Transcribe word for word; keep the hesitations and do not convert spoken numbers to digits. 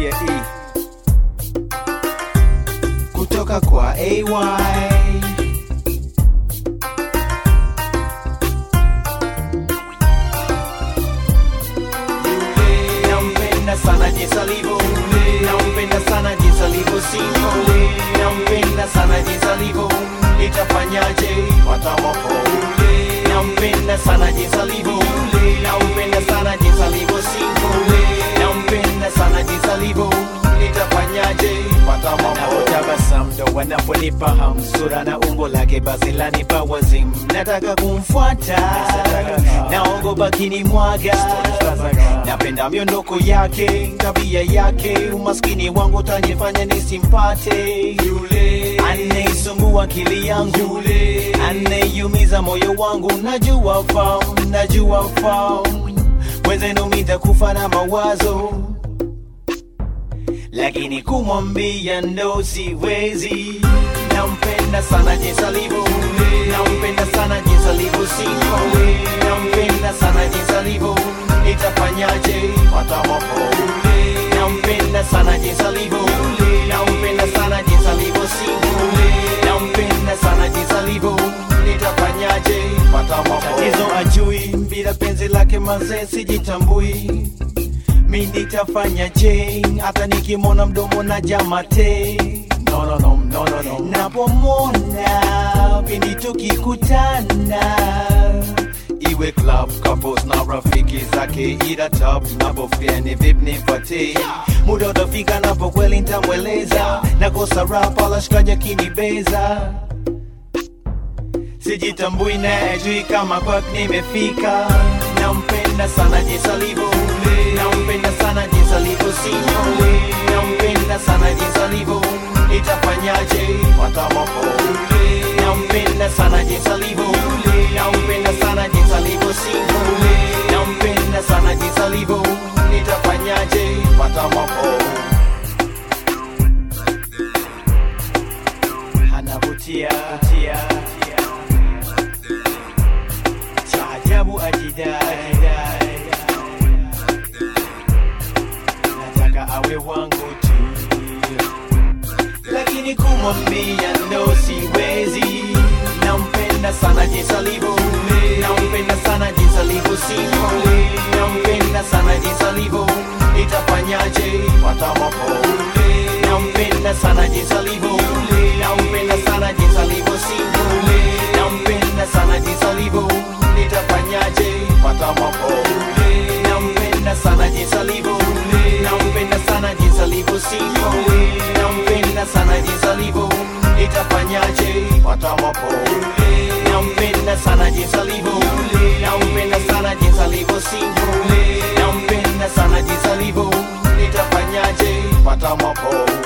Tia E kutoka kwa A Y. Nampenda sana jinsi alivyo, nampenda sana jinsi alivyo simple, nampenda sana jinsi alivyo, nitafanyaje watamoko. Nampenda sana jinsi alivyo, nampenda sana jinsi alivyo simple, nampenda sana jinsi alivyo, nitafanyaje watamoko. Tabasamu ndo wanaponipa hamu, sura na umbo lake basi lanipa wazimu. Nataka kumfuata, naogopa kinimwaga. Napenda miondoko yake, tabia yake, umaskini wangu utanifanya nisimpate. Yule anayesumbua akili yangu, yule anayeumiza moyo wangu. Najua fahamu, najua fahamu, wenzenu nitakufa na mawazo, lakini kumwambia ndo siwezi. Nampenda sana jinsi alivyo, nampenda sana jinsi alivyo simple, nampenda sana jinsi alivyo, nitafanyaje watamoko. Nampenda sana jinsi alivyo, nampenda sana jinsi alivyo simple, nampenda sana jinsi alivyo, nitafanyaje watamoko. Tatizo ajui, bila penzi lake mazee sijitambui. Mi nitafanya je, hata nikimona mdomo na jamate. No no no no no no. Napomona pindi tukikutana, iwe club, couples na rafiki zake, ila top nabofia ni vip nipate. Muda utafika napo kweli nitamweleza, nakosa rap ala shikaja kinibeza. Sijitambui na ajui kama kwak nimefika. Nampenda sana jinsi alivyo, nampenda sana jinsi alivyo simple, nampenda sana jinsi alivyo, nitafanyaje watamoko. Nampenda sana jinsi alivyo, nampenda sana jinsi alivyo simple, nampenda sana jinsi alivyo, nitafanyaje watamoko. Anavutia ajabu ajidai, nataka awe wangu tu, lakini kumwambia ndo siwezi. Nampenda sana jinsi alivyo, nampenda sana jinsi alivyo simple, nampenda sana jinsi alivyo, nitafanyaje watamoko. Nampenda sana jinsi alivyo, nampenda sana jinsi alivyo simple, nampenda sana jinsi alivyo, nitafanyaje watamoko. Nampenda sana jinsi alivyo, nampenda sana jinsi alivyo simple, nampenda sana jinsi alivyo, nitafanyaje watamoko. Nampenda sana jinsi alivyo, nampenda sana jinsi alivyo simple, nampenda sana jinsi alivyo, nitafanyaje watamoko.